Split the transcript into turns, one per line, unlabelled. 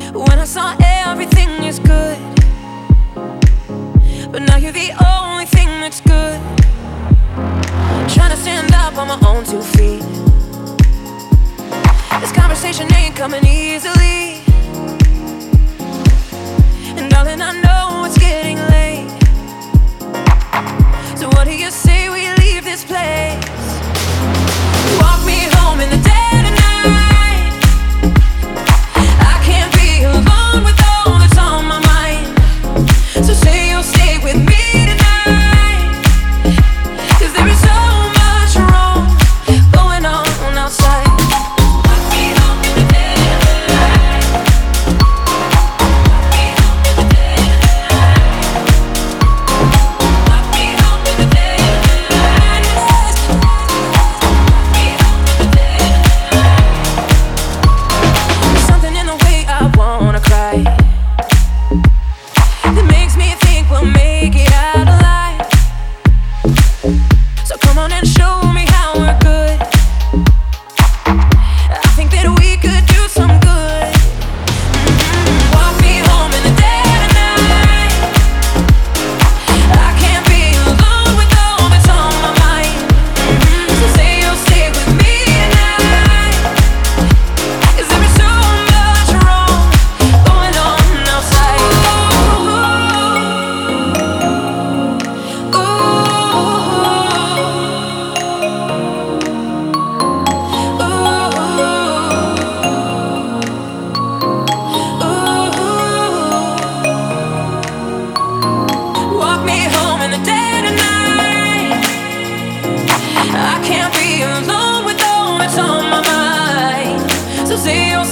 When I saw everything is good, but now you're the only thing that's good. Trying to stand up on my own 2 feet. This conversation ain't coming easily, and darling, I know it's getting late. So what do you say we leave this place? Walk me home in the dead of night. I can't be alone with all that's on my mind. So say you'll stay with me tonight, 'cause there is so much wrong going on outside. Walk me home in the dead of night. Walk me home in the dead of night. Walk me home in the dead of night. Walk me home in the dead of night. There's something in the way I wanna cry that makes me think we'll make it out alive. So come on and show me how we're good. I think that we could do some good. Walk me home in the dead of night. I can't be alone with all that's on my mind. So say you'll stay with me tonight, 'cause there is so much wrong going on outside. Walk me home in the dead of night. I can't be alone with all that's on my mind. So say you'll